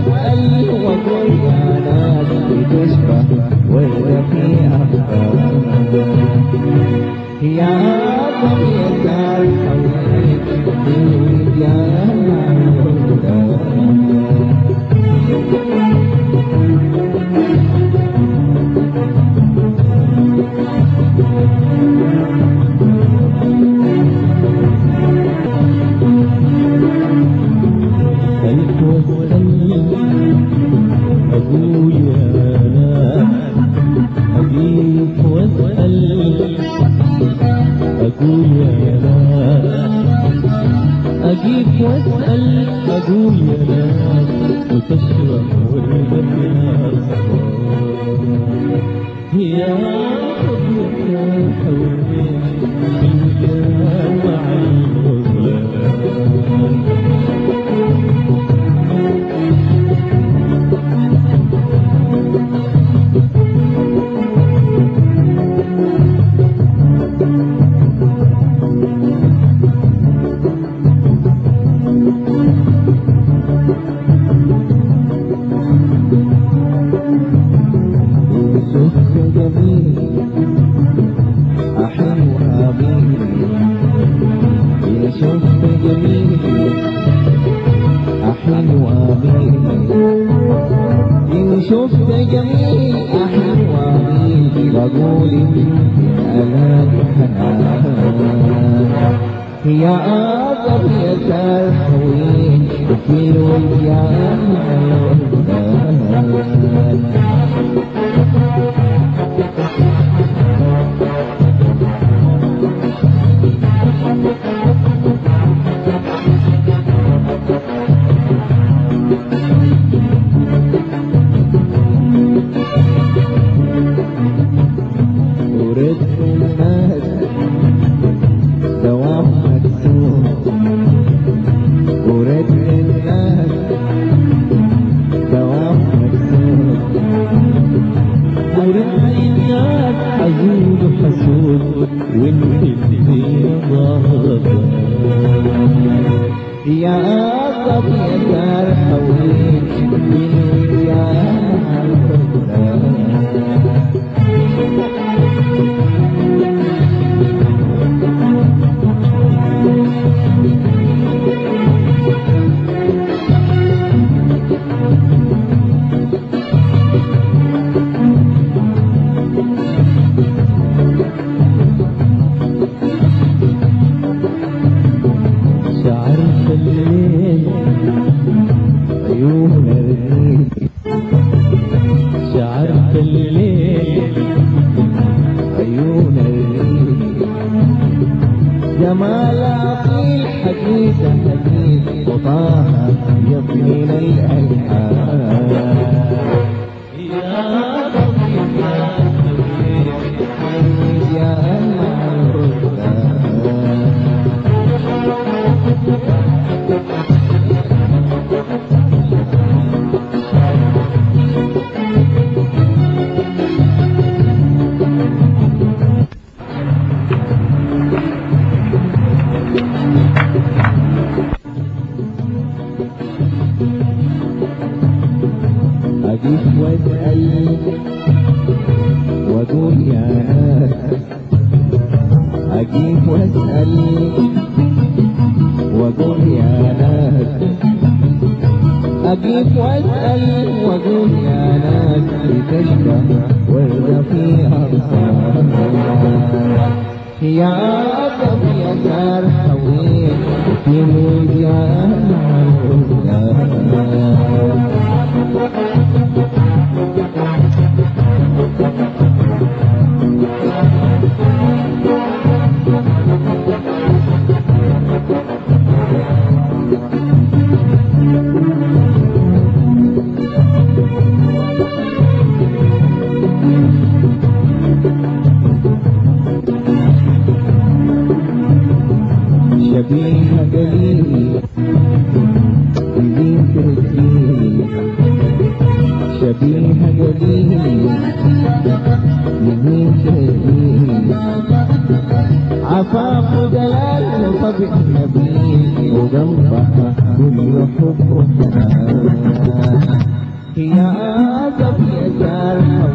واسأل وقل يا ناس بتشبه وردة في أفكار يا طبيعة الحوالي تريد يا أجيب واسأل أقول يا ناس وتشرح والبنات يا ربك حولي المكان مع الغزلان شفت جميل أحلى وعيد بقول أنا حنان يا أطب يا سالحوين في الوجيان يا طبيعة الحوين من يا شعرت الليل عيون الليل جمال أصيل حديث حديث وطاها يطمين الألحان يا طبيب يا أجيب واسأل وأقول يا ناس أجيب واسأل وأقول يا ناس أجيب واسأل وأقول يا ناس بتشبه وردة في أغصان يا طبيعة الحوين في موجان شبيه قليل يزيد تسليم شبيه قليل يزيد تسليم عفاف دلال طبع نبيل وقلبها كل حب يا قبل يسار